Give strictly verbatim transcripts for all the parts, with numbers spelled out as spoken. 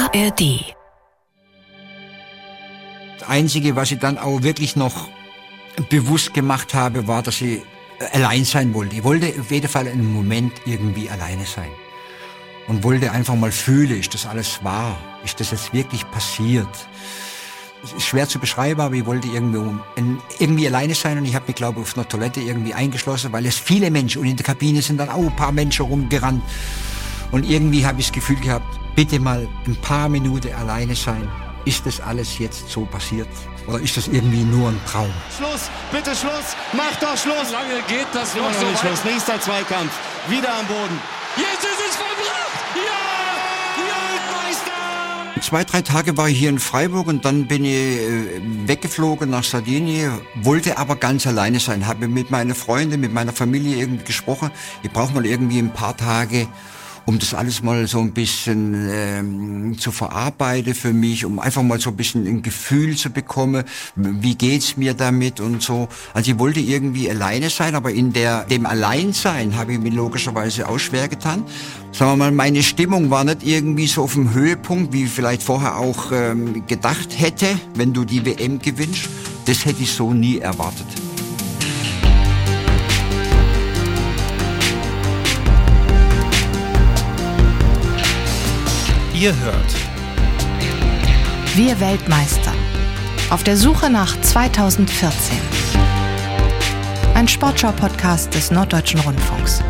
R D. Das Einzige, was ich dann auch wirklich noch bewusst gemacht habe, war, dass ich allein sein wollte. Ich wollte auf jeden Fall einen Moment irgendwie alleine sein. Und wollte einfach mal fühlen, ist das alles wahr? Ist das jetzt wirklich passiert? Es ist schwer zu beschreiben, aber ich wollte irgendwie, irgendwie alleine sein und ich habe mich, glaube ich, auf einer Toilette irgendwie eingeschlossen, weil es viele Menschen und in der Kabine sind dann auch ein paar Menschen rumgerannt. Und irgendwie habe ich das Gefühl gehabt, bitte mal ein paar Minuten alleine sein. Ist das alles jetzt so passiert? Oder ist das irgendwie nur ein Traum? Schluss, bitte Schluss, mach doch Schluss. Lange geht das noch so nicht Schluss. Nächster Zweikampf, wieder am Boden. Jetzt ist es vollbracht! Ja! Weltmeister! Zwei, drei Tage war ich hier in Freiburg und dann bin ich äh, weggeflogen nach Sardinien, wollte aber ganz alleine sein. Habe mit meinen Freunden, mit meiner Familie irgendwie gesprochen. Ich brauche mal irgendwie ein paar Tage, um das alles mal so ein bisschen ähm, zu verarbeiten für mich, um einfach mal so ein bisschen ein Gefühl zu bekommen, wie geht's mir damit und so. Also ich wollte irgendwie alleine sein, aber in der dem Alleinsein habe ich mir logischerweise auch schwer getan. Sagen wir mal, meine Stimmung war nicht irgendwie so auf dem Höhepunkt, wie ich vielleicht vorher auch ähm, gedacht hätte, wenn du die W M gewinnst. Das hätte ich so nie erwartet. Ihr hört Wir Weltmeister. Auf der Suche nach zweitausendvierzehn. Ein Sportschau-Podcast des Norddeutschen Rundfunks.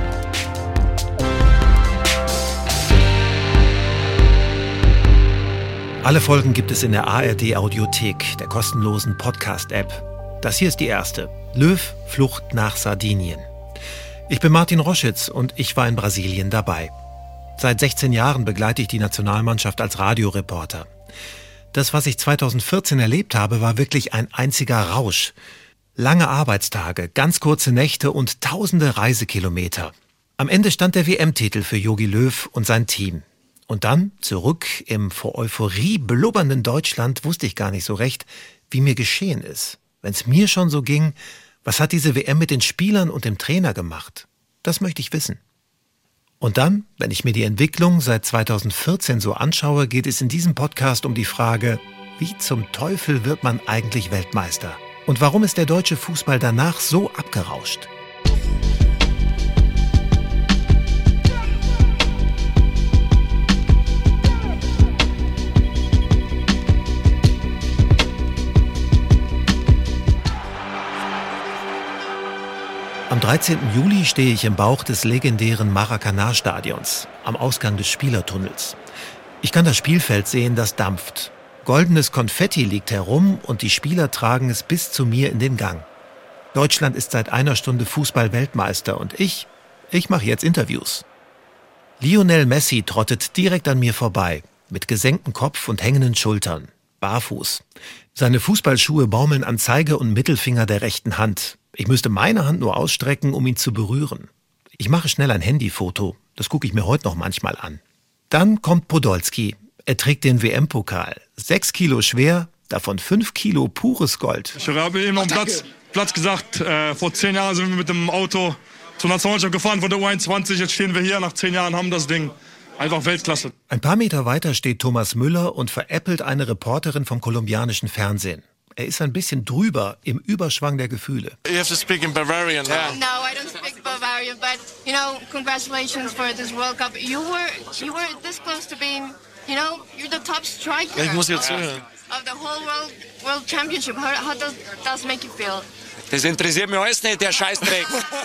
Alle Folgen gibt es in der A R D-Audiothek, der kostenlosen Podcast-App. Das hier ist die erste. Löw, Flucht nach Sardinien. Ich bin Martin Roschitz und ich war in Brasilien dabei. Seit sechzehn Jahren begleite ich die Nationalmannschaft als Radioreporter. Das, was ich zweitausendvierzehn erlebt habe, war wirklich ein einziger Rausch. Lange Arbeitstage, ganz kurze Nächte und tausende Reisekilometer. Am Ende stand der W M-Titel für Jogi Löw und sein Team. Und dann, zurück im vor Euphorie blubbernden Deutschland, wusste ich gar nicht so recht, wie mir geschehen ist. Wenn es mir schon so ging, was hat diese W M mit den Spielern und dem Trainer gemacht? Das möchte ich wissen. Und dann, wenn ich mir die Entwicklung seit zweitausendvierzehn so anschaue, geht es in diesem Podcast um die Frage, wie zum Teufel wird man eigentlich Weltmeister? Und warum ist der deutsche Fußball danach so abgerauscht? Am dreizehnten Juli stehe ich im Bauch des legendären Maracanã-Stadions, am Ausgang des Spielertunnels. Ich kann das Spielfeld sehen, das dampft. Goldenes Konfetti liegt herum und die Spieler tragen es bis zu mir in den Gang. Deutschland ist seit einer Stunde Fußball-Weltmeister und ich, ich mache jetzt Interviews. Lionel Messi trottet direkt an mir vorbei, mit gesenktem Kopf und hängenden Schultern, barfuß. Seine Fußballschuhe baumeln an Zeige- und Mittelfinger der rechten Hand. Ich müsste meine Hand nur ausstrecken, um ihn zu berühren. Ich mache schnell ein Handyfoto. Das gucke ich mir heute noch manchmal an. Dann kommt Podolski. Er trägt den W M-Pokal. Sechs Kilo schwer, davon fünf Kilo pures Gold. Ich habe eben am Platz, Platz gesagt, äh, vor zehn Jahren sind wir mit dem Auto zur Nationalmannschaft gefahren von der U einundzwanzig. Jetzt stehen wir hier, nach zehn Jahren haben das Ding. Einfach Weltklasse. Ein paar Meter weiter steht Thomas Müller und veräppelt eine Reporterin vom kolumbianischen Fernsehen. Er ist ein bisschen drüber im Überschwang der Gefühle. You have to speak in Bavarian now. No, I don't speak Bavarian, but you know, congratulations for this World Cup. You were, you were this close to being, you know, you're the top striker. Ich muss jetzt zuhören. Of the whole World World Championship. How, how does that make you feel? Das interessiert mich alles nicht, der Scheißdreck.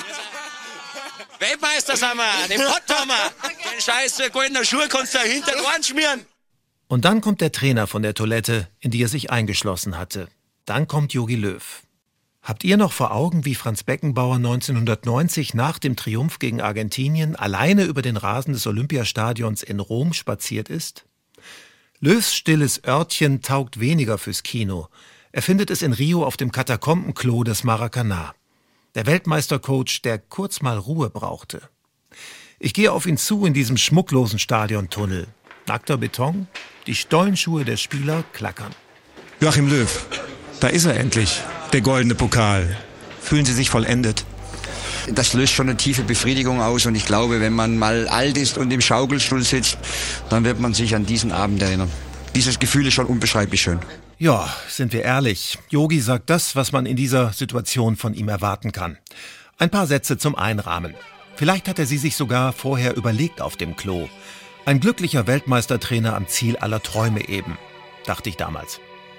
Weltmeister sind wir, den Pott haben wir. Den Scheiß goldenen Schuh kannst du hinter den Ohren schmieren. Und dann kommt der Trainer von der Toilette, in die er sich eingeschlossen hatte. Dann kommt Jogi Löw. Habt ihr noch vor Augen, wie Franz Beckenbauer neunzehnhundertneunzig nach dem Triumph gegen Argentinien alleine über den Rasen des Olympiastadions in Rom spaziert ist? Löws stilles Örtchen taugt weniger fürs Kino. Er findet es in Rio auf dem Katakombenklo des Maracanã. Der Weltmeistercoach, der kurz mal Ruhe brauchte. Ich gehe auf ihn zu in diesem schmucklosen Stadiontunnel. Nackter Beton, die Stollenschuhe der Spieler klackern. Joachim Löw, da ist er endlich, der goldene Pokal. Fühlen Sie sich vollendet? Das löst schon eine tiefe Befriedigung aus und ich glaube, wenn man mal alt ist und im Schaukelstuhl sitzt, dann wird man sich an diesen Abend erinnern. dieses Gefühl ist schon unbeschreiblich schön. Ja, sind wir ehrlich. Yogi sagt das, was man in dieser Situation von ihm erwarten kann. Ein paar Sätze zum Einrahmen. Vielleicht hat er sie sich sogar vorher überlegt auf dem Klo. Ein glücklicher Weltmeistertrainer am Ziel aller Träume eben, dachte ich damals.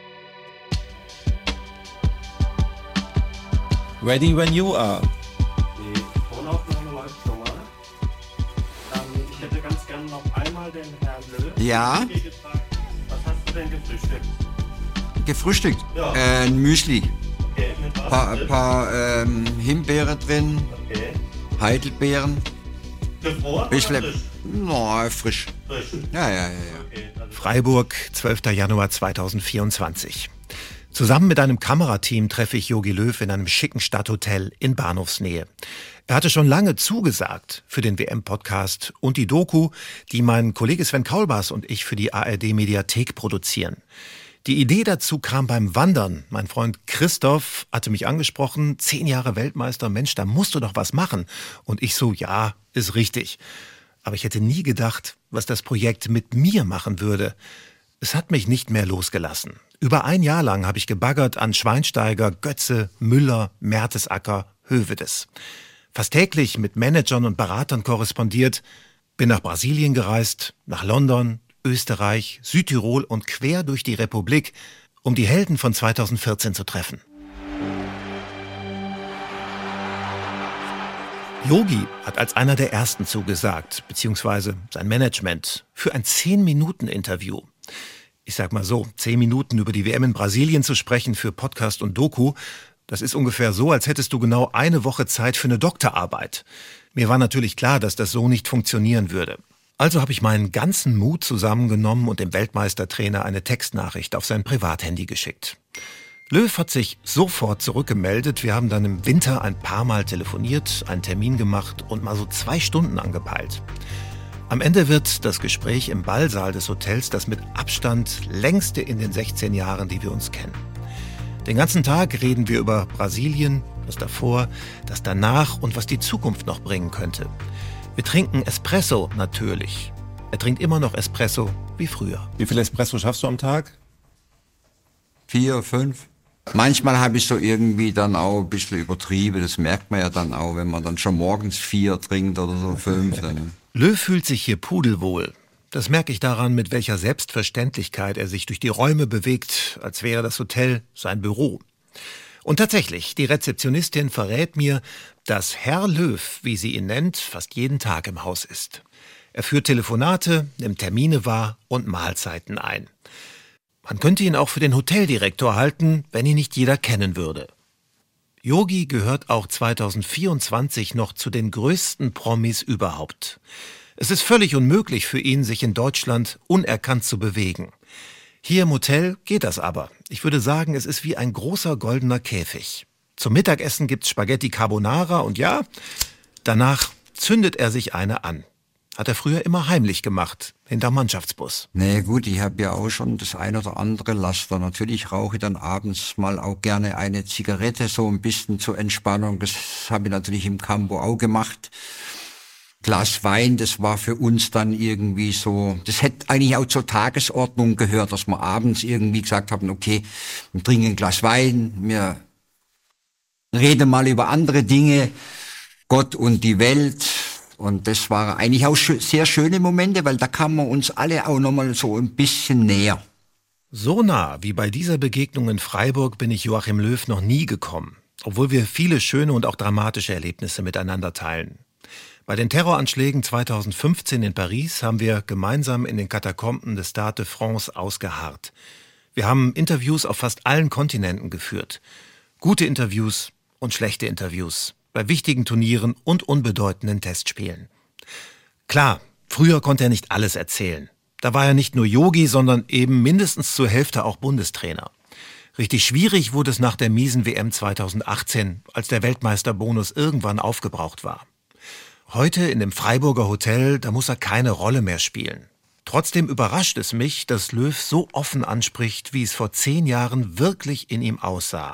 Ready when you are. Die Tonaufnahme läuft schon mal. Ähm, ich hätte ganz gerne noch einmal den Herrn Löw. Ja? Was hast du denn gefrühstückt? Gefrühstückt? Ja. Äh, ein Müsli. Okay, mit was? Paar, paar ähm, Himbeere drin, Okay. Heidelbeeren. Gefroren Bisschen, oder frisch? no, frisch. Frisch. Ja, ja, ja, ja. Okay, also Freiburg, zwölfter Januar zweitausendvierundzwanzig. Zusammen mit einem Kamerateam treffe ich Jogi Löw in einem schicken Stadthotel in Bahnhofsnähe. Er hatte schon lange zugesagt für den W M-Podcast und die Doku, die mein Kollege Sven Kaulbas und ich für die A R D-Mediathek produzieren. Die Idee dazu kam beim Wandern. Mein Freund Christoph hatte mich angesprochen, zehn Jahre Weltmeister, Mensch, da musst du doch was machen. Und ich so, ja, ist richtig. Aber ich hätte nie gedacht, was das Projekt mit mir machen würde. Es hat mich nicht mehr losgelassen. Über ein Jahr lang habe ich gebaggert an Schweinsteiger, Götze, Müller, Mertesacker, Hövedes. Fast täglich mit Managern und Beratern korrespondiert, bin nach Brasilien gereist, nach London, Österreich, Südtirol und quer durch die Republik, um die Helden von zweitausendvierzehn zu treffen. Yogi hat als einer der ersten zugesagt, beziehungsweise sein Management, für ein zehn-Minuten-Interview. Ich sag mal so, zehn Minuten über die W M in Brasilien zu sprechen für Podcast und Doku, das ist ungefähr so, als hättest du genau eine Woche Zeit für eine Doktorarbeit. Mir war natürlich klar, dass das so nicht funktionieren würde. Also habe ich meinen ganzen Mut zusammengenommen und dem Weltmeistertrainer eine Textnachricht auf sein Privathandy geschickt. Löw hat sich sofort zurückgemeldet. Wir haben dann im Winter ein paar Mal telefoniert, einen Termin gemacht und mal so zwei Stunden angepeilt. Am Ende wird das Gespräch im Ballsaal des Hotels das mit Abstand längste in den sechzehn Jahren, die wir uns kennen. Den ganzen Tag reden wir über Brasilien, das davor, das danach und was die Zukunft noch bringen könnte. Wir trinken Espresso natürlich. Er trinkt immer noch Espresso wie früher. Wie viel Espresso schaffst du am Tag? Vier, fünf. Manchmal habe ich so irgendwie dann auch ein bisschen übertrieben. Das merkt man ja dann auch, wenn man dann schon morgens vier trinkt oder so fünf. Dann. Löw fühlt sich hier pudelwohl. Das merke ich daran, mit welcher Selbstverständlichkeit er sich durch die Räume bewegt, als wäre das Hotel sein Büro. Und tatsächlich, die Rezeptionistin verrät mir, dass Herr Löw, wie sie ihn nennt, fast jeden Tag im Haus ist. Er führt Telefonate, nimmt Termine wahr und Mahlzeiten ein. Man könnte ihn auch für den Hoteldirektor halten, wenn ihn nicht jeder kennen würde. Yogi gehört auch zweitausendvierundzwanzig noch zu den größten Promis überhaupt. Es ist völlig unmöglich für ihn, sich in Deutschland unerkannt zu bewegen. Hier im Hotel geht das aber. Ich würde sagen, es ist wie ein großer goldener Käfig. Zum Mittagessen gibt's Spaghetti Carbonara und ja, danach zündet er sich eine an. Hat er früher immer heimlich gemacht, hinterm Mannschaftsbus. Nee, gut, ich habe ja auch schon das ein oder andere Laster. Natürlich rauche ich dann abends mal auch gerne eine Zigarette, so ein bisschen zur Entspannung. Das habe ich natürlich im Campo auch gemacht. Glas Wein, das war für uns dann irgendwie so, das hätte eigentlich auch zur Tagesordnung gehört, dass wir abends irgendwie gesagt haben, okay, wir trinken ein Glas Wein, wir reden mal über andere Dinge, Gott und die Welt. Und das waren eigentlich auch schö- sehr schöne Momente, weil da kamen wir uns alle auch nochmal so ein bisschen näher. So nah wie bei dieser Begegnung in Freiburg bin ich Joachim Löw noch nie gekommen, obwohl wir viele schöne und auch dramatische Erlebnisse miteinander teilen. Bei den Terroranschlägen zweitausendfünfzehn in Paris haben wir gemeinsam in den Katakomben des Stade de France ausgeharrt. Wir haben Interviews auf fast allen Kontinenten geführt. Gute Interviews und schlechte Interviews. Bei wichtigen Turnieren und unbedeutenden Testspielen. Klar, früher konnte er nicht alles erzählen. Da war er nicht nur Yogi, sondern eben mindestens zur Hälfte auch Bundestrainer. Richtig schwierig wurde es nach der miesen W M zweitausendachtzehn, als der Weltmeisterbonus irgendwann aufgebraucht war. Heute in dem Freiburger Hotel, da muss er keine Rolle mehr spielen. Trotzdem überrascht es mich, dass Löw so offen anspricht, wie es vor zehn Jahren wirklich in ihm aussah.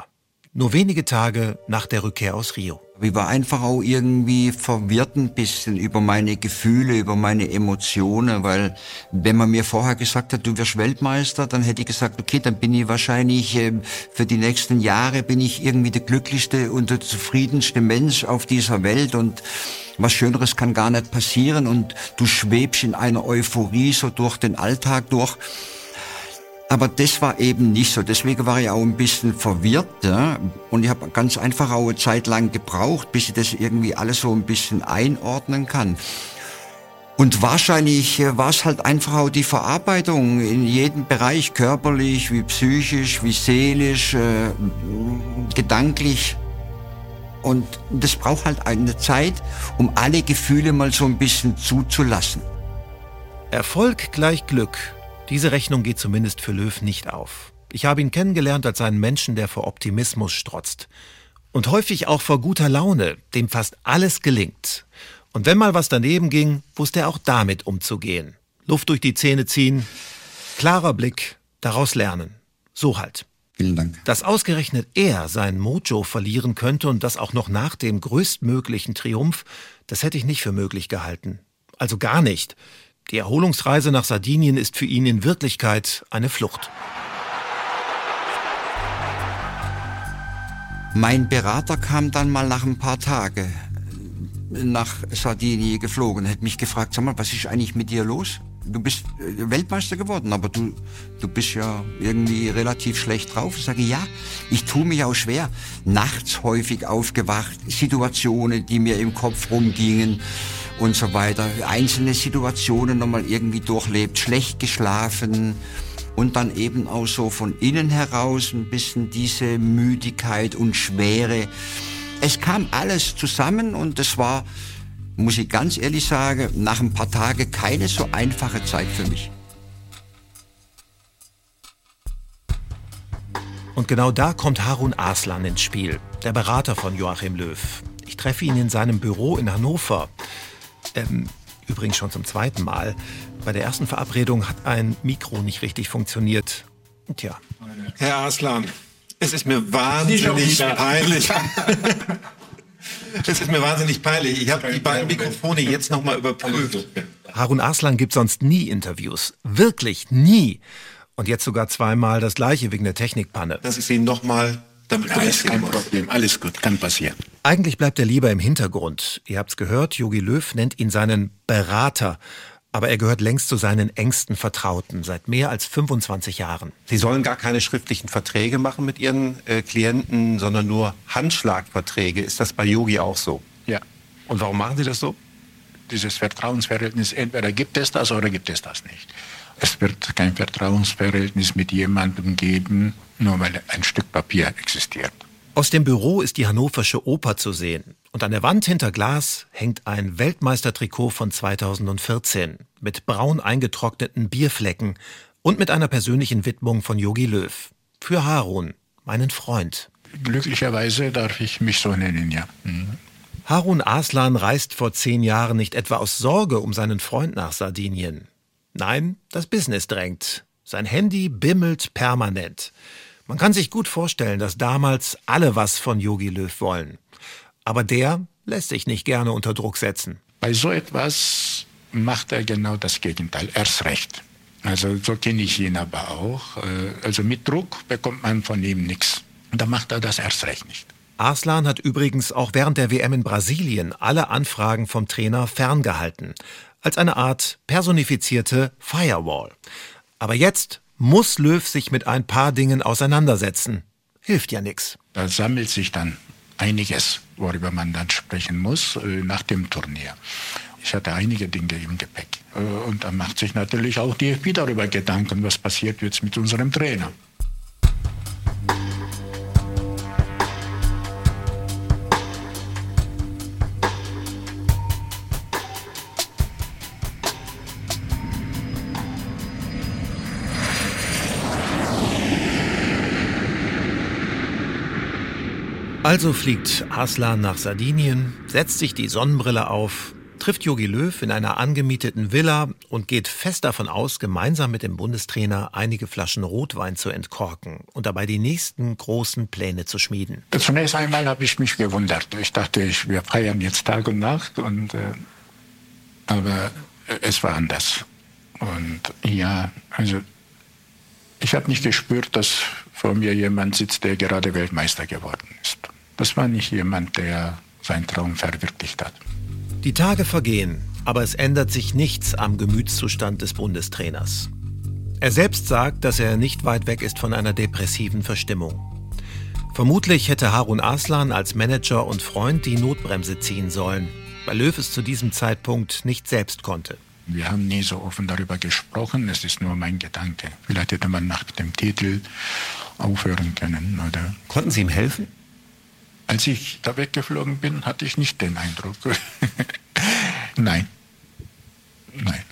nur wenige Tage nach der Rückkehr aus Rio. Ich war einfach auch irgendwie verwirrt ein bisschen über meine Gefühle, über meine Emotionen, weil wenn man mir vorher gesagt hat, du wirst Weltmeister, dann hätte ich gesagt, okay, dann bin ich wahrscheinlich äh, für die nächsten Jahre bin ich irgendwie der glücklichste und der zufriedenste Mensch auf dieser Welt und was Schöneres kann gar nicht passieren und du schwebst in einer Euphorie so durch den Alltag durch. Aber das war eben nicht so. Deswegen war ich auch ein bisschen verwirrt. Ja? Und ich habe ganz einfach auch eine Zeit lang gebraucht, bis ich das irgendwie alles so ein bisschen einordnen kann. Und wahrscheinlich war es halt einfach auch die Verarbeitung in jedem Bereich, körperlich, wie psychisch, wie seelisch, äh, gedanklich. Und das braucht halt eine Zeit, um alle Gefühle mal so ein bisschen zuzulassen. Erfolg gleich Glück. Diese Rechnung geht zumindest für Löw nicht auf. Ich habe ihn kennengelernt als einen Menschen, der vor Optimismus strotzt. Und häufig auch vor guter Laune, dem fast alles gelingt. Und wenn mal was daneben ging, wusste er auch damit umzugehen. Luft durch die Zähne ziehen, klarer Blick, daraus lernen. So halt. Vielen Dank. Dass ausgerechnet er sein Mojo verlieren könnte und das auch noch nach dem größtmöglichen Triumph, das hätte ich nicht für möglich gehalten. Also gar nicht. Die Erholungsreise nach Sardinien ist für ihn in Wirklichkeit eine Flucht. Mein Berater kam dann mal nach ein paar Tagen nach Sardinien geflogen, hat mich gefragt, sag mal, was ist eigentlich mit dir los? Du bist Weltmeister geworden, aber du, du bist ja irgendwie relativ schlecht drauf. Ich sage, ja, ich tue mich auch schwer. Nachts häufig aufgewacht, Situationen, die mir im Kopf rumgingen und so weiter. Einzelne Situationen nochmal irgendwie durchlebt, schlecht geschlafen und dann eben auch so von innen heraus ein bisschen diese Müdigkeit und Schwere. Es kam alles zusammen und es war, muss ich ganz ehrlich sagen, nach ein paar Tagen keine so einfache Zeit für mich. Und genau da kommt Harun Arslan ins Spiel, der Berater von Joachim Löw. Ich treffe ihn in seinem Büro in Hannover. Ähm, übrigens schon zum zweiten Mal. Bei der ersten Verabredung hat ein Mikro nicht richtig funktioniert. Tja. Herr Arslan, es ist mir wahnsinnig peinlich. Es ist mir wahnsinnig peinlich. Ich habe die beiden Mikrofone jetzt nochmal überprüft. Harun Arslan gibt sonst nie Interviews. Wirklich nie. Und jetzt sogar zweimal das Gleiche wegen der Technikpanne. Das ist Ihnen nochmal... Alles kein Problem, alles gut, kann passieren. Eigentlich bleibt er lieber im Hintergrund. Ihr habt's gehört, Jogi Löw nennt ihn seinen Berater. Aber er gehört längst zu seinen engsten Vertrauten, seit mehr als fünfundzwanzig Jahren. Sie sollen gar keine schriftlichen Verträge machen mit Ihren äh, Klienten, sondern nur Handschlagverträge. Ist das bei Jogi auch so? Ja. Und warum machen Sie das so? Dieses Vertrauensverhältnis, entweder gibt es das oder gibt es das nicht. Es wird kein Vertrauensverhältnis mit jemandem geben, nur weil ein Stück Papier existiert. Aus dem Büro ist die Hannoversche Oper zu sehen. Und an der Wand hinter Glas hängt ein Weltmeistertrikot von zweitausendvierzehn mit braun eingetrockneten Bierflecken und mit einer persönlichen Widmung von Jogi Löw. Für Harun, meinen Freund. Glücklicherweise darf ich mich so nennen, ja. Mhm. Harun Arslan reist vor zehn Jahren nicht etwa aus Sorge um seinen Freund nach Sardinien. Nein, das Business drängt. Sein Handy bimmelt permanent. Man kann sich gut vorstellen, dass damals alle was von Jogi Löw wollen. Aber der lässt sich nicht gerne unter Druck setzen. Bei so etwas macht er genau das Gegenteil, erst recht. Also so kenne ich ihn aber auch. Also mit Druck bekommt man von ihm nichts. Und da macht er das erst recht nicht. Arslan hat übrigens auch während der W M in Brasilien alle Anfragen vom Trainer ferngehalten. Als eine Art personifizierte Firewall. Aber jetzt muss Löw sich mit ein paar Dingen auseinandersetzen. Hilft ja nichts. Da sammelt sich dann einiges, worüber man dann sprechen muss nach dem Turnier. Ich hatte einige Dinge im Gepäck. Und da macht sich natürlich auch die F I darüber Gedanken, was passiert jetzt mit unserem Trainer. Also fliegt Arslan nach Sardinien, setzt sich die Sonnenbrille auf trifft Jogi Löw in einer angemieteten Villa und geht fest davon aus, gemeinsam mit dem Bundestrainer einige Flaschen Rotwein zu entkorken und dabei die nächsten großen Pläne zu schmieden. Zunächst einmal habe ich mich gewundert. Ich dachte, ich, wir feiern jetzt Tag und Nacht, und, äh, aber äh, es war anders. Und ja, also ich habe nicht gespürt, dass vor mir jemand sitzt, der gerade Weltmeister geworden ist. Das war nicht jemand, der seinen Traum verwirklicht hat. Die Tage vergehen, aber es ändert sich nichts am Gemütszustand des Bundestrainers. Er selbst sagt, dass er nicht weit weg ist von einer depressiven Verstimmung. Vermutlich hätte Harun Arslan als Manager und Freund die Notbremse ziehen sollen, weil Löw es zu diesem Zeitpunkt nicht selbst konnte. Wir haben nie so offen darüber gesprochen, es ist nur mein Gedanke. Vielleicht hätte man nach dem Titel aufhören können, oder? Konnten Sie ihm helfen? Als ich da weggeflogen bin, hatte ich nicht den Eindruck. Nein. Nein.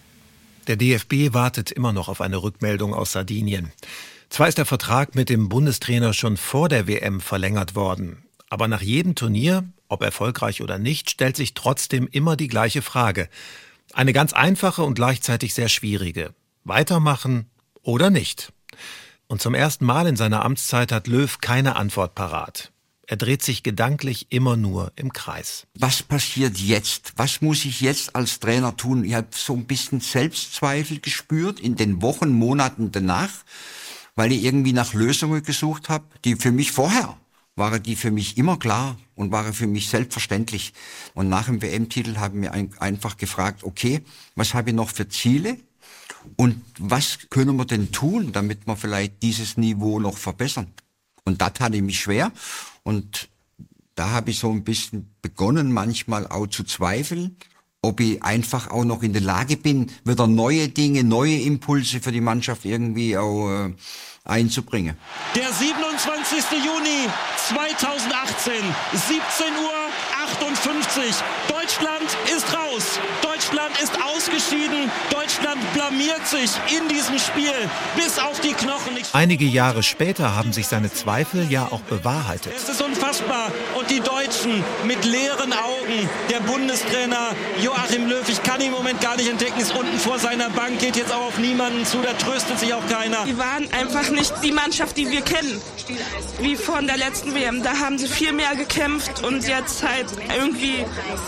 Der D F B wartet immer noch auf eine Rückmeldung aus Sardinien. Zwar ist der Vertrag mit dem Bundestrainer schon vor der W M verlängert worden, aber nach jedem Turnier, ob erfolgreich oder nicht, stellt sich trotzdem immer die gleiche Frage. Eine ganz einfache und gleichzeitig sehr schwierige. Weitermachen oder nicht? Und zum ersten Mal in seiner Amtszeit hat Löw keine Antwort parat. Er dreht sich gedanklich immer nur im Kreis. Was passiert jetzt? Was muss ich jetzt als Trainer tun? Ich habe so ein bisschen Selbstzweifel gespürt in den Wochen, Monaten danach, weil ich irgendwie nach Lösungen gesucht habe, die für mich vorher waren die für mich immer klar und waren für mich selbstverständlich. Und nach dem W M-Titel haben wir ein, einfach gefragt, okay, was habe ich noch für Ziele und was können wir denn tun, damit wir vielleicht dieses Niveau noch verbessern? Und das hatte ich mich schwer, und da habe ich so ein bisschen begonnen, manchmal auch zu zweifeln, ob ich einfach auch noch in der Lage bin, wieder neue Dinge, neue Impulse für die Mannschaft irgendwie auch äh, einzubringen. Der siebenundzwanzigster Juni zweitausendachtzehn, siebzehn Uhr achtundfünfzig. Deutschland ist raus. Deutschland ist ausgeschieden. Deutschland blamiert sich in diesem Spiel bis auf die Knochen. Einige Jahre später haben sich seine Zweifel ja auch bewahrheitet. Es ist unfassbar. Und die Deutschen mit leeren Augen. Der Bundestrainer Joachim Löw, ich kann ihn im Moment gar nicht entdecken, ist unten vor seiner Bank, geht jetzt auch auf niemanden zu, da tröstet sich auch keiner. Die waren einfach nicht die Mannschaft, die wir kennen, wie von der letzten W M. Da haben sie viel mehr gekämpft und jetzt halt irgendwie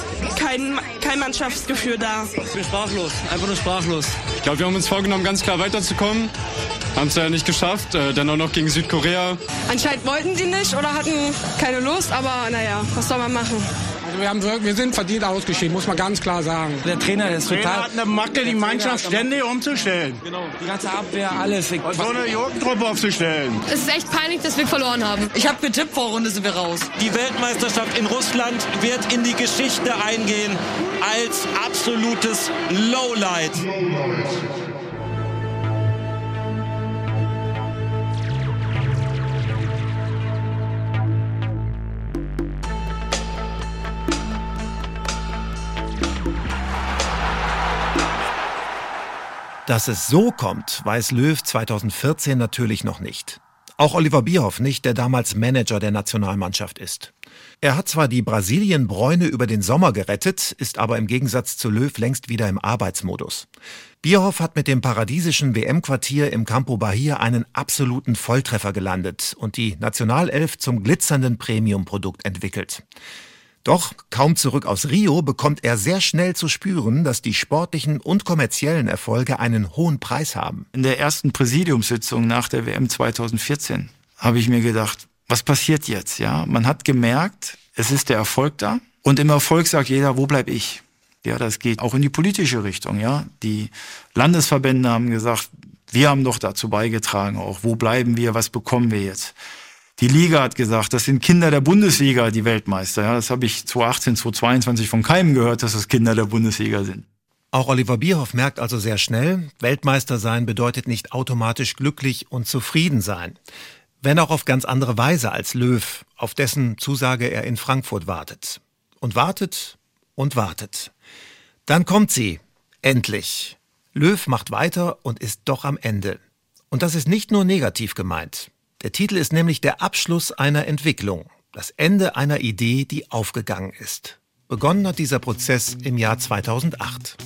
kein, kein Mannschaftsgefühl da. Ich bin sprachlos, einfach nur sprachlos. Ich glaube, wir haben uns vorgenommen, ganz klar weiterzukommen. Haben es ja nicht geschafft, äh, dann auch noch gegen Südkorea. Anscheinend wollten die nicht oder hatten keine Lust, aber naja, was soll man machen? Also wir, haben, wir sind verdient ausgeschieden, muss man ganz klar sagen. Der Trainer ist total... Der Trainer hat eine Macke, die Mannschaft ständig umzustellen. Genau, die ganze Abwehr, alles. Und so eine Jugendtruppe aufzustellen. Es ist echt peinlich, dass wir verloren haben. Ich habe getippt, vor Runde sind wir raus. Die Weltmeisterschaft in Russland wird in die Geschichte eingehen als absolutes Lowlight. Dass es so kommt, weiß Löw zweitausendvierzehn natürlich noch nicht. Auch Oliver Bierhoff nicht, der damals Manager der Nationalmannschaft ist. Er hat zwar die Brasilien-Bräune über den Sommer gerettet, ist aber im Gegensatz zu Löw längst wieder im Arbeitsmodus. Bierhoff hat mit dem paradiesischen W M-Quartier im Campo Bahia einen absoluten Volltreffer gelandet und die Nationalelf zum glitzernden Premium-Produkt entwickelt. Doch kaum zurück aus Rio bekommt er sehr schnell zu spüren, dass die sportlichen und kommerziellen Erfolge einen hohen Preis haben. In der ersten Präsidiumssitzung nach der W M zweitausendvierzehn habe ich mir gedacht, was passiert jetzt? Ja, man hat gemerkt, es ist der Erfolg da, und im Erfolg sagt jeder, wo bleib ich? Ja, das geht auch in die politische Richtung. Ja, die Landesverbände haben gesagt, wir haben doch dazu beigetragen, auch wo bleiben wir, was bekommen wir jetzt? Die Liga hat gesagt, das sind Kinder der Bundesliga, die Weltmeister. Ja, das habe ich zweitausendachtzehn, zweitausendzweiundzwanzig von keinem gehört, dass das Kinder der Bundesliga sind. Auch Oliver Bierhoff merkt also sehr schnell, Weltmeister sein bedeutet nicht automatisch glücklich und zufrieden sein. Wenn auch auf ganz andere Weise als Löw, auf dessen Zusage er in Frankfurt wartet. Und wartet und wartet. Dann kommt sie, endlich. Löw macht weiter und ist doch am Ende. Und das ist nicht nur negativ gemeint. Der Titel ist nämlich der Abschluss einer Entwicklung, das Ende einer Idee, die aufgegangen ist. Begonnen hat dieser Prozess im Jahr zweitausendacht.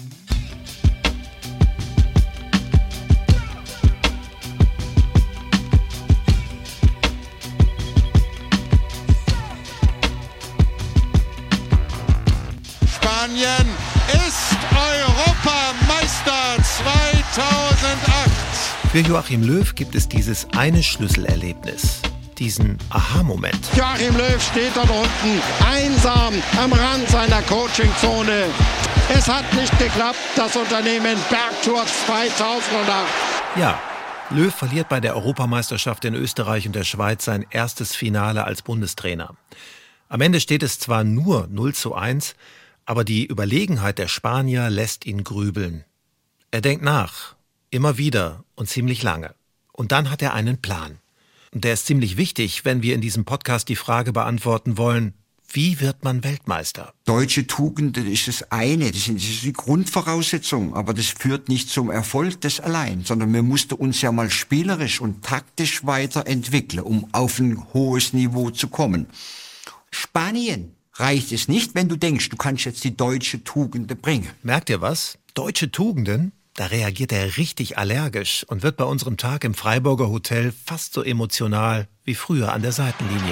Spanien ist Europameister zweitausendacht. Für Joachim Löw gibt es dieses eine Schlüsselerlebnis, diesen Aha-Moment. Joachim Löw steht dort unten, einsam am Rand seiner Coachingzone. Es hat nicht geklappt, das Unternehmen Bergtour zweitausendacht. Ja, Löw verliert bei der Europameisterschaft in Österreich und der Schweiz sein erstes Finale als Bundestrainer. Am Ende steht es zwar nur null zu eins, aber die Überlegenheit der Spanier lässt ihn grübeln. Er denkt nach, immer wieder und ziemlich lange. Und dann hat er einen Plan. Und der ist ziemlich wichtig, wenn wir in diesem Podcast die Frage beantworten wollen, wie wird man Weltmeister? Deutsche Tugenden ist das eine, das ist die Grundvoraussetzung, aber das führt nicht zum Erfolg, das allein, sondern wir mussten uns ja mal spielerisch und taktisch weiterentwickeln, um auf ein hohes Niveau zu kommen. Spanien reicht es nicht, wenn du denkst, du kannst jetzt die deutsche Tugenden bringen. Merkt ihr was? Deutsche Tugenden? Da reagiert er richtig allergisch und wird bei unserem Tag im Freiburger Hotel fast so emotional wie früher an der Seitenlinie.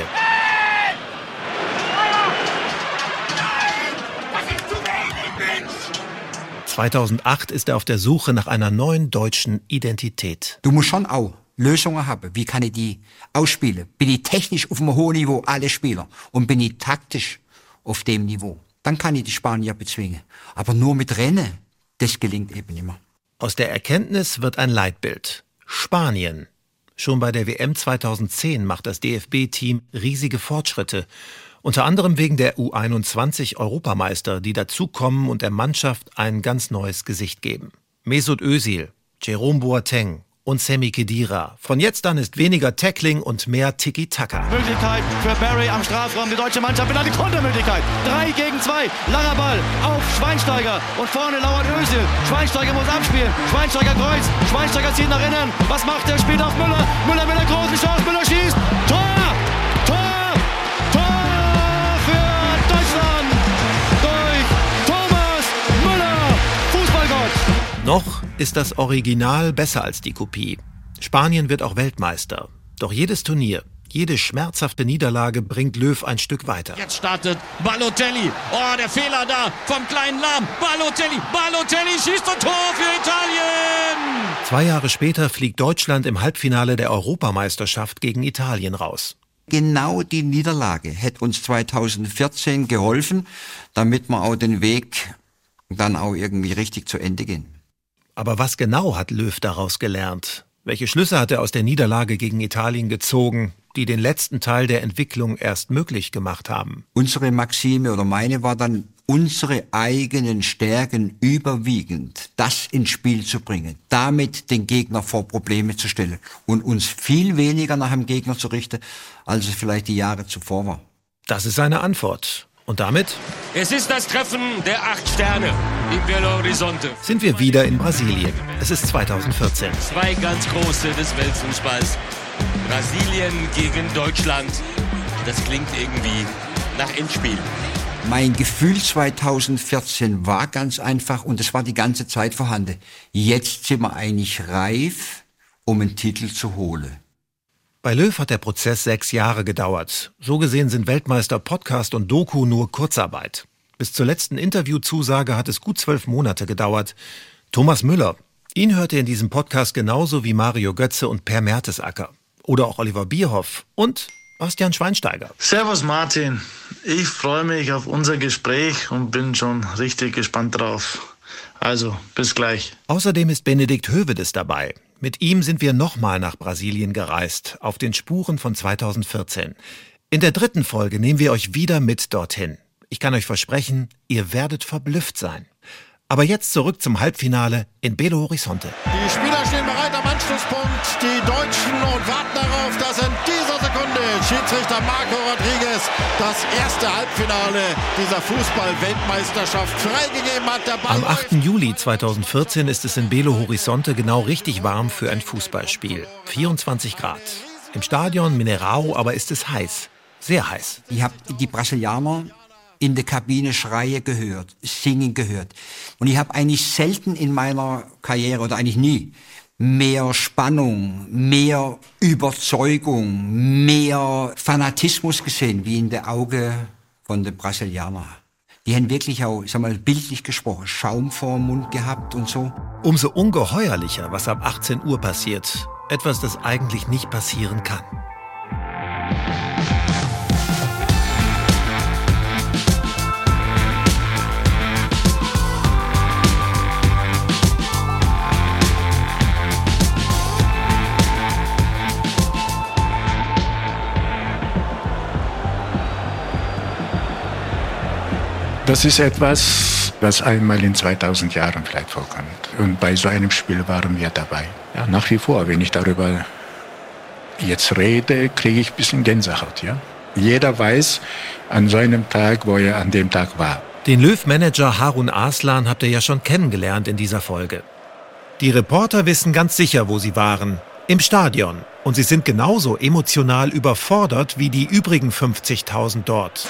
zweitausendacht ist er auf der Suche nach einer neuen deutschen Identität. Du musst schon auch Lösungen haben. Wie kann ich die ausspielen? Bin ich technisch auf einem hohen Niveau, alle Spieler? Und bin ich taktisch auf dem Niveau? Dann kann ich die Spanier bezwingen. Aber nur mit Rennen, das gelingt eben immer. Aus der Erkenntnis wird ein Leitbild. Spanien. Schon bei der W M zweitausendzehn macht das D F B-Team riesige Fortschritte. Unter anderem wegen der U einundzwanzig Europameister, die dazukommen und der Mannschaft ein ganz neues Gesicht geben. Mesut Özil, Jerome Boateng und Sami Khedira. Von jetzt an ist weniger Tackling und mehr Tiki-Taka. Möglichkeit für Barry am Strafraum. Die deutsche Mannschaft mit einer Kontermöglichkeit. Drei gegen zwei. Langer Ball auf Schweinsteiger. Und vorne lauert Özil. Schweinsteiger muss abspielen. Schweinsteiger kreuzt. Schweinsteiger zieht nach innen. Was macht er? Spielt auf Müller. Müller mit der großen Chance. Müller schießt. Tor! Tor! Tor für Deutschland! Durch Thomas Müller. Fußballgott. Noch ist das Original besser als die Kopie. Spanien wird auch Weltmeister. Doch jedes Turnier, jede schmerzhafte Niederlage bringt Löw ein Stück weiter. Jetzt startet Balotelli. Oh, der Fehler da vom kleinen Lahm. Balotelli, Balotelli schießt ein Tor für Italien. Zwei Jahre später fliegt Deutschland im Halbfinale der Europameisterschaft gegen Italien raus. Genau die Niederlage hätte uns zweitausendvierzehn geholfen, damit wir auch den Weg dann auch irgendwie richtig zu Ende gehen. Aber was genau hat Löw daraus gelernt? Welche Schlüsse hat er aus der Niederlage gegen Italien gezogen, die den letzten Teil der Entwicklung erst möglich gemacht haben? Unsere Maxime oder meine war dann, unsere eigenen Stärken überwiegend, das ins Spiel zu bringen, damit den Gegner vor Probleme zu stellen und uns viel weniger nach dem Gegner zu richten, als es vielleicht die Jahre zuvor war. Das ist seine Antwort. Und damit Es ist das Treffen der acht Sterne in Belo Horizonte. sind wir wieder in Brasilien. Es ist zweitausendvierzehn. Zwei ganz große des Weltfußballs. Brasilien gegen Deutschland. Das klingt irgendwie nach Endspiel. Mein Gefühl zweitausendvierzehn war ganz einfach und es war die ganze Zeit vorhanden. Jetzt sind wir eigentlich reif, um einen Titel zu holen. Bei Löw hat der Prozess sechs Jahre gedauert. So gesehen sind Weltmeister, Podcast und Doku nur Kurzarbeit. Bis zur letzten Interviewzusage hat es gut zwölf Monate gedauert. Thomas Müller, ihn hört ihr in diesem Podcast genauso wie Mario Götze und Per Mertesacker. Oder auch Oliver Bierhoff und Bastian Schweinsteiger. Servus Martin, ich freue mich auf unser Gespräch und bin schon richtig gespannt drauf. Also, bis gleich. Außerdem ist Benedikt Hövedes dabei. Mit ihm sind wir nochmal nach Brasilien gereist, auf den Spuren von zweitausendvierzehn. In der dritten Folge nehmen wir euch wieder mit dorthin. Ich kann euch versprechen, ihr werdet verblüfft sein. Aber jetzt zurück zum Halbfinale in Belo Horizonte. Die Spieler stehen bereit am Anschlusspunkt, die Deutschen, und warten darauf, dass in dieser Sekunde Schiedsrichter Marco Rodriguez das erste Halbfinale dieser Fußball-Weltmeisterschaft freigegeben hat. Der Ball Am achten Juli zweitausendvierzehn ist es in Belo Horizonte genau richtig warm für ein Fußballspiel. vierundzwanzig Grad. Im Stadion Mineirão aber ist es heiß. Sehr heiß. Ich habe die Brasilianer in der Kabine Schreie gehört, Singen gehört. Und ich habe eigentlich selten in meiner Karriere, oder eigentlich nie, mehr Spannung, mehr Überzeugung, mehr Fanatismus gesehen, wie in der Augen von den Brasilianern. Die haben wirklich auch, ich sag mal, bildlich gesprochen, Schaum vor dem Mund gehabt und so. Umso ungeheuerlicher, was ab achtzehn Uhr passiert. Etwas, das eigentlich nicht passieren kann. Das ist etwas, was einmal in zweitausend Jahren vielleicht vorkommt. Und bei so einem Spiel waren wir dabei. Ja, nach wie vor, wenn ich darüber jetzt rede, kriege ich ein bisschen Gänsehaut. Ja? Jeder weiß an so einem Tag, wo er an dem Tag war. Den Löw-Manager Harun Arslan habt ihr ja schon kennengelernt in dieser Folge. Die Reporter wissen ganz sicher, wo sie waren. Im Stadion. Und sie sind genauso emotional überfordert wie die übrigen fünfzigtausend dort.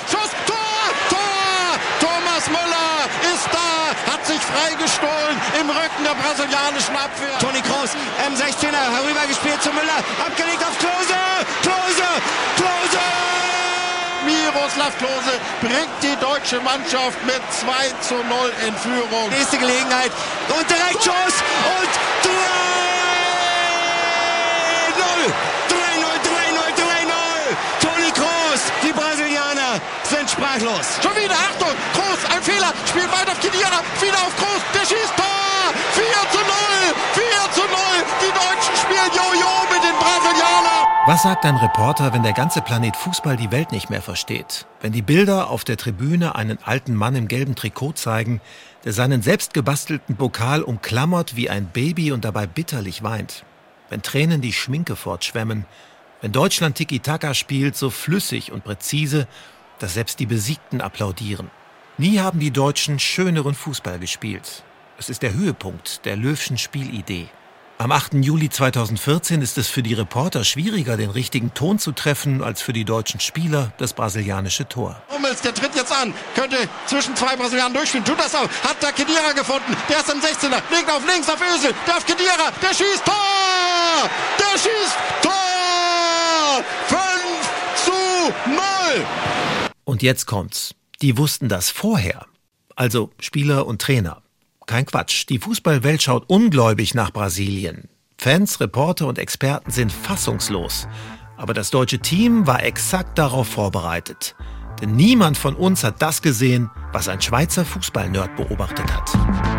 Freigestohlen im Rücken der brasilianischen Abwehr. Toni Kroos, M sechzehner, herübergespielt zu Müller, abgelegt auf Klose, Klose, Klose! Miroslav Klose bringt die deutsche Mannschaft mit zwei zu null in Führung. Nächste Gelegenheit und direkt Schuss und drei null, drei null, drei null, drei null. Toni Kroos, die Brasilianer sind sprachlos. Schon wieder, Achtung, Kroos, ein Fehler, spielt weiter auf Khedira, wieder auf Kroos, der schießt Tor, vier zu null, vier zu null, die Deutschen spielen Jojo mit den Brasilianern. Was sagt ein Reporter, wenn der ganze Planet Fußball die Welt nicht mehr versteht? Wenn die Bilder auf der Tribüne einen alten Mann im gelben Trikot zeigen, der seinen selbstgebastelten Pokal umklammert wie ein Baby und dabei bitterlich weint? Wenn Tränen die Schminke fortschwemmen? Wenn Deutschland Tiki-Taka spielt, so flüssig und präzise, dass selbst die Besiegten applaudieren? Nie haben die Deutschen schöneren Fußball gespielt. Es ist der Höhepunkt der Löwschen Spielidee. Am achten Juli zweitausendvierzehn ist es für die Reporter schwieriger, den richtigen Ton zu treffen, als für die deutschen Spieler das brasilianische Tor. Hummels, der tritt jetzt an, könnte zwischen zwei Brasilianern durchspielen, tut das auch, hat da Khedira gefunden, der ist im sechzehner, legt auf links auf Özil, der auf Khedira, der schießt Tor! Der schießt Tor! fünf zu null! Und jetzt kommt's. Die wussten das vorher. Also Spieler und Trainer. Kein Quatsch. Die Fußballwelt schaut ungläubig nach Brasilien. Fans, Reporter und Experten sind fassungslos. Aber das deutsche Team war exakt darauf vorbereitet. Denn niemand von uns hat das gesehen, was ein Schweizer Fußballnerd beobachtet hat.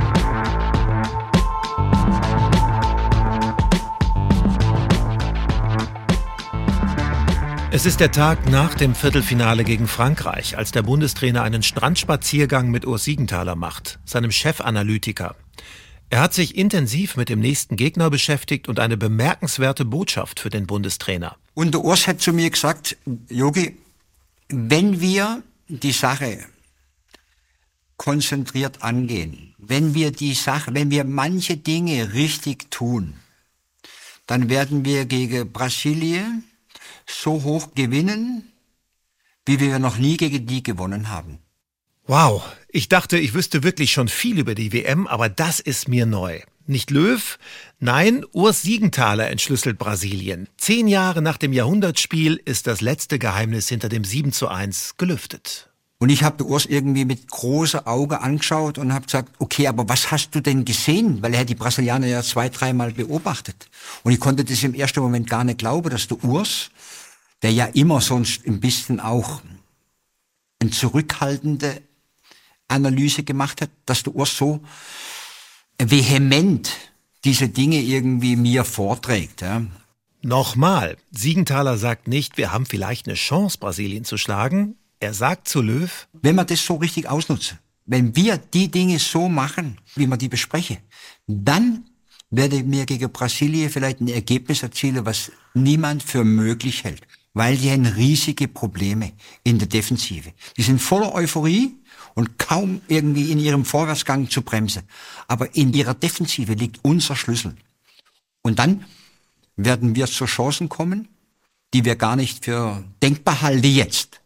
Es ist der Tag nach dem Viertelfinale gegen Frankreich, als der Bundestrainer einen Strandspaziergang mit Urs Siegenthaler macht, seinem Chefanalytiker. Er hat sich intensiv mit dem nächsten Gegner beschäftigt und eine bemerkenswerte Botschaft für den Bundestrainer. Und der Urs hat zu mir gesagt, Jogi, wenn wir die Sache konzentriert angehen, wenn wir die Sache, wenn wir manche Dinge richtig tun, dann werden wir gegen Brasilien so hoch gewinnen, wie wir noch nie gegen die gewonnen haben. Wow, ich dachte, ich wüsste wirklich schon viel über die W M, aber das ist mir neu. Nicht Löw, nein, Urs Siegenthaler entschlüsselt Brasilien. Zehn Jahre nach dem Jahrhundertspiel ist das letzte Geheimnis hinter dem sieben zu eins gelüftet. Und ich habe den Urs irgendwie mit großen Augen angeschaut und habe gesagt, okay, aber was hast du denn gesehen? Weil er hat die Brasilianer ja zwei, dreimal beobachtet. Und ich konnte das im ersten Moment gar nicht glauben, dass der Urs, der ja immer sonst ein bisschen auch eine zurückhaltende Analyse gemacht hat, dass der Urs so vehement diese Dinge irgendwie mir vorträgt. Ja. Nochmal, Siegenthaler sagt nicht, wir haben vielleicht eine Chance, Brasilien zu schlagen. Er sagt zu Löw, wenn wir das so richtig ausnutzen, wenn wir die Dinge so machen, wie wir die besprechen, dann werde mir gegen Brasilien vielleicht ein Ergebnis erzielen, was niemand für möglich hält. Weil die haben riesige Probleme in der Defensive. Die sind voller Euphorie und kaum irgendwie in ihrem Vorwärtsgang zu bremsen. Aber in ihrer Defensive liegt unser Schlüssel. Und dann werden wir zu Chancen kommen, die wir gar nicht für denkbar halten jetzt.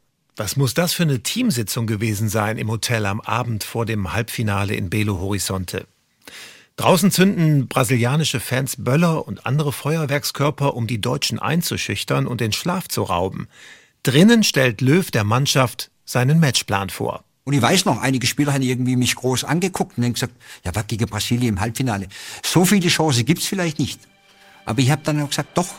Was muss das für eine Teamsitzung gewesen sein im Hotel am Abend vor dem Halbfinale in Belo Horizonte? Draußen zünden brasilianische Fans Böller und andere Feuerwerkskörper, um die Deutschen einzuschüchtern und den Schlaf zu rauben. Drinnen stellt Löw der Mannschaft seinen Matchplan vor. Und ich weiß noch, einige Spieler haben irgendwie mich groß angeguckt und haben gesagt, ja, was gegen Brasilien im Halbfinale? So viele Chancen gibt's vielleicht nicht. Aber ich habe dann auch gesagt, doch.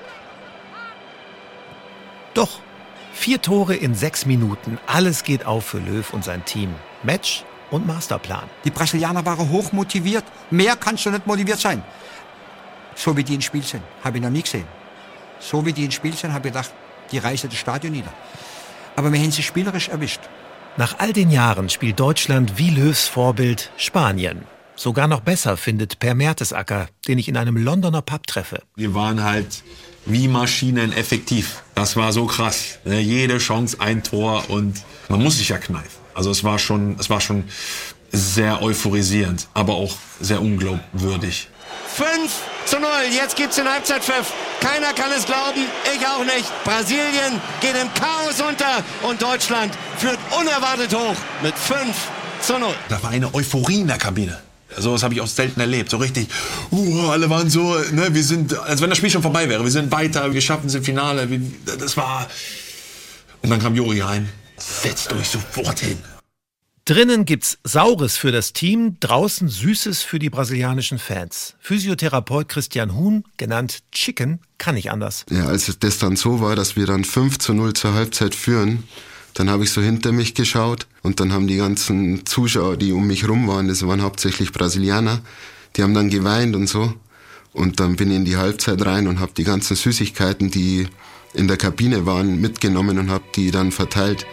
Doch. Vier Tore in sechs Minuten. Alles geht auf für Löw und sein Team. Match und Masterplan. Die Brasilianer waren hoch motiviert. Mehr kannst du nicht motiviert sein. So wie die ins Spiel sind, habe ich noch nie gesehen. So wie die ins Spiel sind, habe ich gedacht, die reißen das Stadion nieder. Aber wir haben sie spielerisch erwischt. Nach all den Jahren spielt Deutschland wie Löws Vorbild Spanien. Sogar noch besser findet Per Mertesacker, den ich in einem Londoner Pub treffe. Wir waren halt wie Maschinen effektiv. Das war so krass. Jede Chance ein Tor und man muss sich ja kneifen. Also es war schon, es war schon sehr euphorisierend, aber auch sehr unglaubwürdig. fünf zu null, jetzt gibt's den Halbzeitpfiff. Keiner kann es glauben, ich auch nicht. Brasilien geht im Chaos unter und Deutschland führt unerwartet hoch mit fünf zu null. Da war eine Euphorie in der Kabine. So was habe ich auch selten erlebt. So richtig, uh, alle waren so, ne, wir sind, als wenn das Spiel schon vorbei wäre. Wir sind weiter, wir schaffen es im Finale. Wir, das war... Und dann kam Jori rein. Setzt euch sofort hin. Drinnen gibt's Saures für das Team, draußen Süßes für die brasilianischen Fans. Physiotherapeut Christian Huhn, genannt Chicken, kann nicht anders. Ja, als das dann so war, dass wir dann fünf zu null zur Halbzeit führen, dann habe ich so hinter mich geschaut und dann haben die ganzen Zuschauer, die um mich rum waren, das waren hauptsächlich Brasilianer, die haben dann geweint und so. Und dann bin ich in die Halbzeit rein und habe die ganzen Süßigkeiten, die in der Kabine waren, mitgenommen und habe die dann verteilt.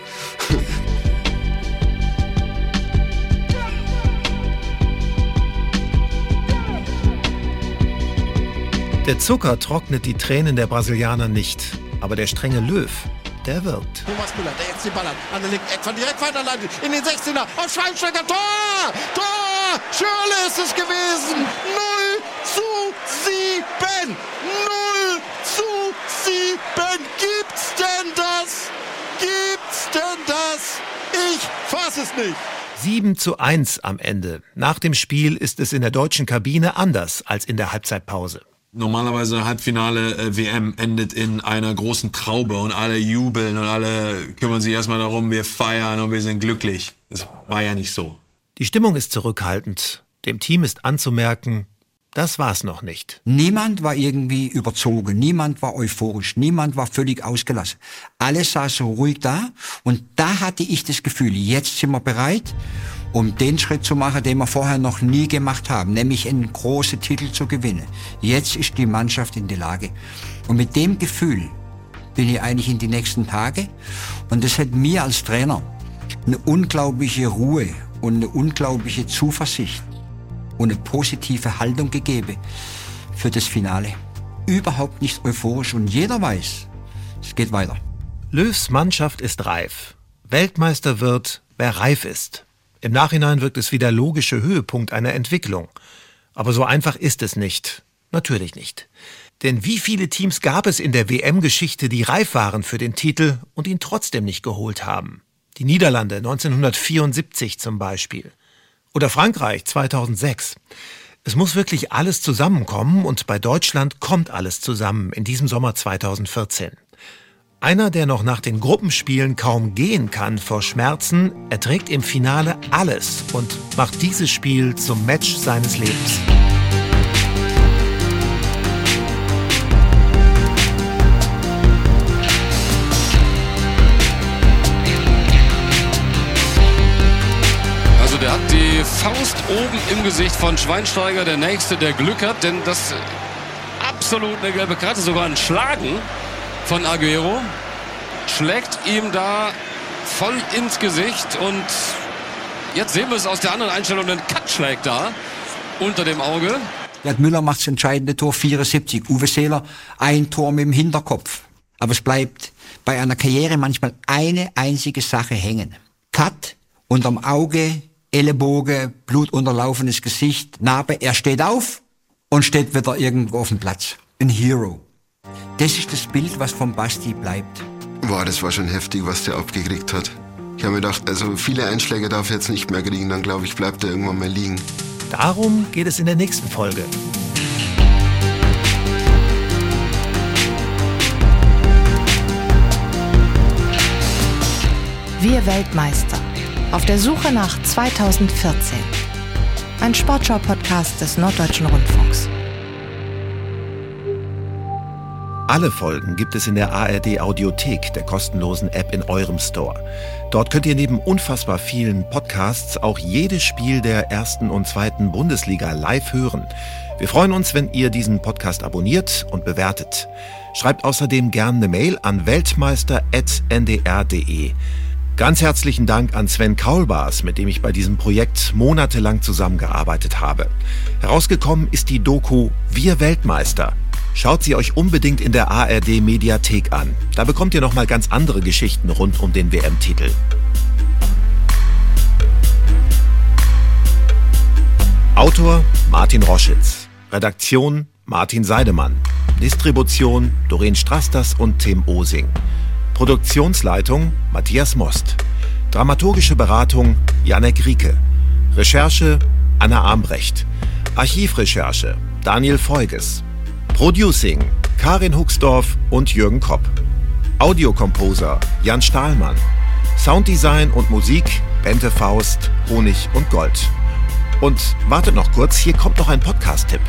Der Zucker trocknet die Tränen der Brasilianer nicht. Aber der strenge Löw, der wirkt. Thomas Müller, der jetzt den Ball hat, an der linken Eckfahne direkt weiterleitet, in den sechzehner, auf Schweinsteiger, Tor! Tor! Schürrle ist es gewesen! null zu sieben! null zu sieben! Gibt's denn das? Gibt's denn das? Ich fass es nicht! sieben zu eins am Ende. Nach dem Spiel ist es in der deutschen Kabine anders als in der Halbzeitpause. Normalerweise Halbfinale äh, W M endet in einer großen Traube und alle jubeln und alle kümmern sich erstmal darum, wir feiern und wir sind glücklich. Das war ja nicht so. Die Stimmung ist zurückhaltend. Dem Team ist anzumerken, das war's noch nicht. Niemand war irgendwie überzogen, niemand war euphorisch, niemand war völlig ausgelassen. Alles saß so ruhig da und da hatte ich das Gefühl, jetzt sind wir bereit, um den Schritt zu machen, den wir vorher noch nie gemacht haben, nämlich einen großen Titel zu gewinnen. Jetzt ist die Mannschaft in der Lage. Und mit dem Gefühl bin ich eigentlich in die nächsten Tage. Und das hat mir als Trainer eine unglaubliche Ruhe und eine unglaubliche Zuversicht und eine positive Haltung gegeben für das Finale. Überhaupt nicht euphorisch und jeder weiß, es geht weiter. Löws Mannschaft ist reif. Weltmeister wird, wer reif ist. Im Nachhinein wirkt es wie der logische Höhepunkt einer Entwicklung. Aber so einfach ist es nicht. Natürlich nicht. Denn wie viele Teams gab es in der W M-Geschichte, die reif waren für den Titel und ihn trotzdem nicht geholt haben? Die Niederlande neunzehnhundertvierundsiebzig zum Beispiel. Oder Frankreich zweitausendsechs. Es muss wirklich alles zusammenkommen und bei Deutschland kommt alles zusammen in diesem Sommer zweitausendvierzehn. Einer, der noch nach den Gruppenspielen kaum gehen kann vor Schmerzen, erträgt im Finale alles und macht dieses Spiel zum Match seines Lebens. Also der hat die Faust oben im Gesicht von Schweinsteiger, der Nächste, der Glück hat, denn das absolut eine gelbe Karte, sogar ein Schlagen von Agüero, schlägt ihm da voll ins Gesicht und jetzt sehen wir es aus der anderen Einstellung, den Cut schlägt da unter dem Auge. Gerd Müller macht das entscheidende Tor vierundsiebzig, Uwe Seeler ein Tor mit dem Hinterkopf. Aber es bleibt bei einer Karriere manchmal eine einzige Sache hängen. Cut, unterm Auge, Ellenbogen, blutunterlaufenes Gesicht, Narbe, er steht auf und steht wieder irgendwo auf dem Platz. Ein Hero. Das ist das Bild, was vom Basti bleibt. Boah, das war schon heftig, was der abgekriegt hat. Ich habe mir gedacht, also viele Einschläge darf er jetzt nicht mehr kriegen, dann glaube ich, bleibt er irgendwann mal liegen. Darum geht es in der nächsten Folge. Wir Weltmeister. Auf der Suche nach zweitausendvierzehn. Ein Sportschau-Podcast des Norddeutschen Rundfunks. Alle Folgen gibt es in der A R D Audiothek, der kostenlosen App in eurem Store. Dort könnt ihr neben unfassbar vielen Podcasts auch jedes Spiel der ersten und zweiten Bundesliga live hören. Wir freuen uns, wenn ihr diesen Podcast abonniert und bewertet. Schreibt außerdem gerne eine Mail an weltmeister at n d r punkt d e. Ganz herzlichen Dank an Sven Kaulbars, mit dem ich bei diesem Projekt monatelang zusammengearbeitet habe. Herausgekommen ist die Doku Wir Weltmeister. Schaut sie euch unbedingt in der A R D Mediathek an. Da bekommt ihr nochmal ganz andere Geschichten rund um den W M-Titel. Autor Martin Roschitz. Redaktion Martin Seidemann. Distribution Doreen Strasters und Tim Osing. Produktionsleitung Matthias Most. Dramaturgische Beratung Janek Rieke. Recherche Anna Ambrecht. Archivrecherche Daniel Feuges. Producing Karin Huxdorf und Jürgen Kopp. Audiokomposer Jan Stahlmann. Sounddesign und Musik Bente Faust, Honig und Gold. Und wartet noch kurz, hier kommt noch ein Podcast-Tipp.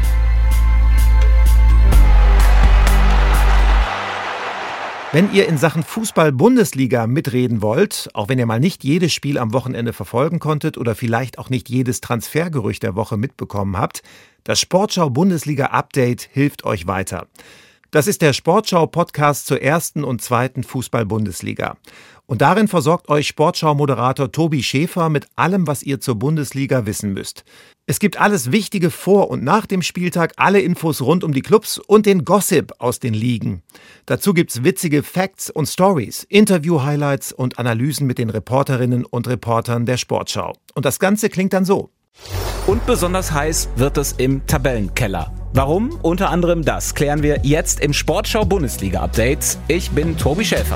Wenn ihr in Sachen Fußball-Bundesliga mitreden wollt, auch wenn ihr mal nicht jedes Spiel am Wochenende verfolgen konntet oder vielleicht auch nicht jedes Transfergerücht der Woche mitbekommen habt, das Sportschau-Bundesliga-Update hilft euch weiter. Das ist der Sportschau-Podcast zur ersten und zweiten Fußball-Bundesliga. Und darin versorgt euch Sportschau-Moderator Tobi Schäfer mit allem, was ihr zur Bundesliga wissen müsst. Es gibt alles Wichtige vor und nach dem Spieltag, alle Infos rund um die Clubs und den Gossip aus den Ligen. Dazu gibt's witzige Facts und Stories, Interview-Highlights und Analysen mit den Reporterinnen und Reportern der Sportschau. Und das Ganze klingt dann so. Und besonders heiß wird es im Tabellenkeller. Warum? Unter anderem das klären wir jetzt im Sportschau-Bundesliga-Update. Ich bin Tobi Schäfer.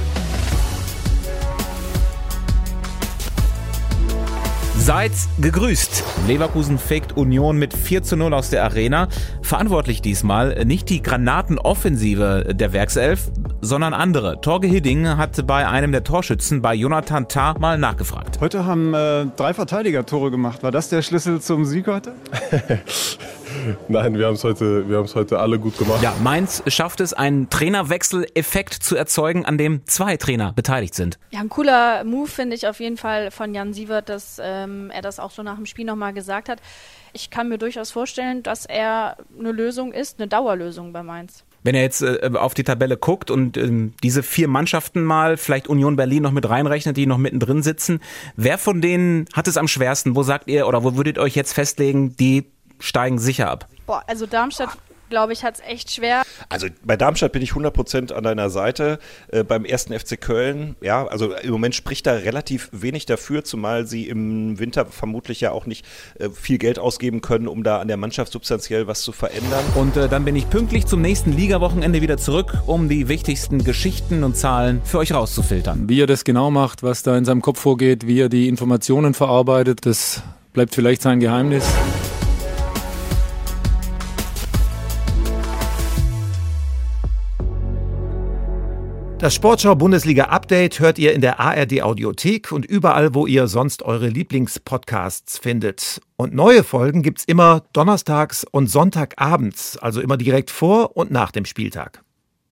Seid gegrüßt. Leverkusen fegt Union mit vier zu null aus der Arena. Verantwortlich diesmal nicht die Granatenoffensive der Werkself, sondern andere. Torge Hidding hat bei einem der Torschützen, bei Jonathan Tah, mal nachgefragt. Heute haben äh, drei Verteidiger Tore gemacht. War das der Schlüssel zum Sieg heute? Nein, wir haben es heute, wir haben es heute alle gut gemacht. Ja, Mainz schafft es, einen Trainerwechsel-Effekt zu erzeugen, an dem zwei Trainer beteiligt sind. Ja, ein cooler Move finde ich auf jeden Fall von Jan Siewert, dass ähm, er das auch so nach dem Spiel nochmal gesagt hat. Ich kann mir durchaus vorstellen, dass er eine Lösung ist, eine Dauerlösung bei Mainz. Wenn er jetzt äh, auf die Tabelle guckt und ähm, diese vier Mannschaften mal, vielleicht Union Berlin noch mit reinrechnet, die noch mittendrin sitzen, wer von denen hat es am schwersten? Wo sagt ihr oder wo würdet ihr euch jetzt festlegen, die steigen sicher ab? Boah, also Darmstadt, glaube ich, hat es echt schwer. Also bei Darmstadt bin ich hundert Prozent an deiner Seite. Äh, beim ersten F C Köln, ja, also im Moment spricht da relativ wenig dafür, zumal sie im Winter vermutlich ja auch nicht äh, viel Geld ausgeben können, um da an der Mannschaft substanziell was zu verändern. Und äh, dann bin ich pünktlich zum nächsten Ligawochenende wieder zurück, um die wichtigsten Geschichten und Zahlen für euch rauszufiltern. Wie er das genau macht, was da in seinem Kopf vorgeht, wie er die Informationen verarbeitet, das bleibt vielleicht sein Geheimnis. Das Sportschau-Bundesliga-Update hört ihr in der A R D-Audiothek und überall, wo ihr sonst eure Lieblingspodcasts findet. Und neue Folgen gibt's immer donnerstags und sonntagabends, also immer direkt vor und nach dem Spieltag.